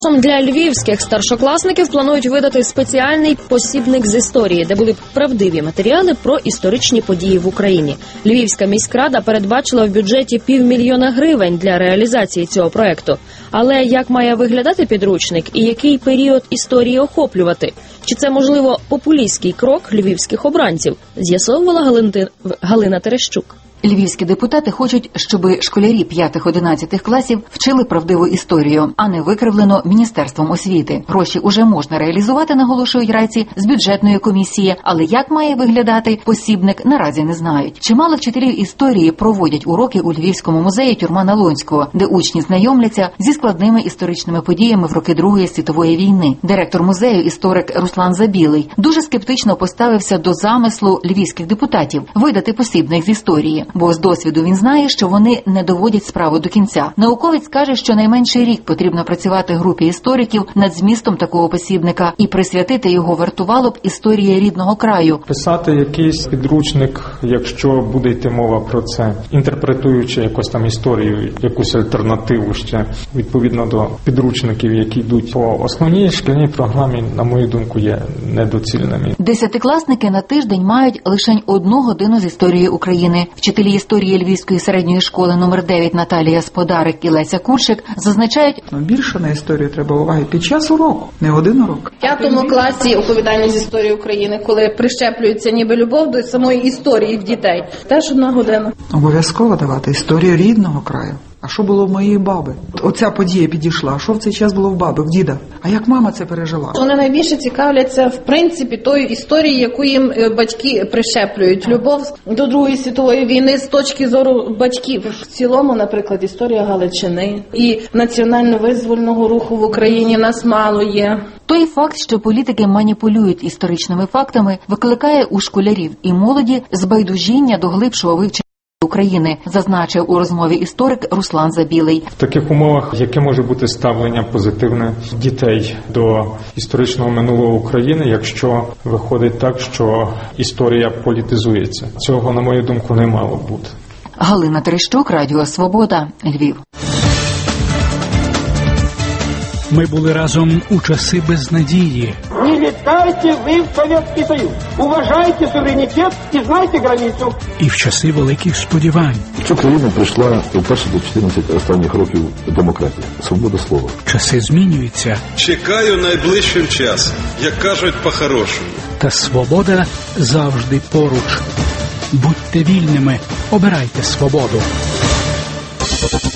Для львівських старшокласників планують видати спеціальний посібник з історії, де були б правдиві матеріали про історичні події в Україні. Львівська міськрада передбачила в бюджеті 500 000 гривень для реалізації цього проекту. Але як має виглядати підручник і який період історії охоплювати? Чи це, можливо, популістський крок львівських обранців? З'ясовувала Галина Терещук. Львівські депутати хочуть, щоб школярі 5-11 класів вчили правдиву історію, а не викривлено Міністерством освіти. Гроші уже можна реалізувати, наголошують райці, з бюджетної комісії, але як має виглядати посібник, наразі не знають. Чимало вчителів історії проводять уроки у Львівському музеї Тюрма Налонського, де учні знайомляться зі складними історичними подіями в роки Другої світової війни. Директор музею, історик Руслан Забілий, дуже скептично поставився до замислу львівських депутатів видати посібник з історії. Бо з досвіду він знає, що вони не доводять справу до кінця. Науковець каже, що найменше рік потрібно працювати групі істориків над змістом такого посібника, і присвятити його вартувало б історії рідного краю. Писати якийсь підручник, якщо буде йти мова про це, інтерпретуючи якусь там історію, якусь альтернативу ще, відповідно до підручників, які йдуть по основній шкільній програмі, на мою думку, є недоцільними. Десятикласники на тиждень мають лише 1 годину з історії України. Вчителі історії Львівської середньої школи номер 9 Наталія Сподарик і Леся Куршик зазначають, більше на історію треба уваги під час уроку, не один урок. В 5 класі оповідання з історії України, коли прищеплюється ніби любов до самої історії в дітей, теж 1 година. Обов'язково давати історію рідного краю. А що було в моєї баби? Оця подія підійшла. А що в цей час було в баби, в діда? А як мама це пережила? Вони найбільше цікавляться, в принципі, тою історією, яку їм батьки прищеплюють. Любов до Другої світової війни з точки зору батьків. В цілому, наприклад, історія Галичини і національно-визвольного руху в Україні нас мало є. Той факт, що політики маніпулюють історичними фактами, викликає у школярів і молоді збайдужіння до глибшого вивчення України, зазначив у розмові історик Руслан Забілий. В таких умовах яке може бути ставлення позитивне дітей до історичного минулого України, якщо виходить так, що історія політизується? Цього, на мою думку, не мало бути. Галина Терещук, Радіо Свобода, Львів. Ми були разом у часи безнадії. Не летайте ви в Совєтський Союз. Уважайте суверенітет і знайте границю. І в часи великих сподівань. В цю країну прийшла вперше до 14 останніх років демократія, свобода слова. Часи змінюються. Чекаю найближчим часом, як кажуть по-хорошому. Та свобода завжди поруч. Будьте вільними, обирайте свободу.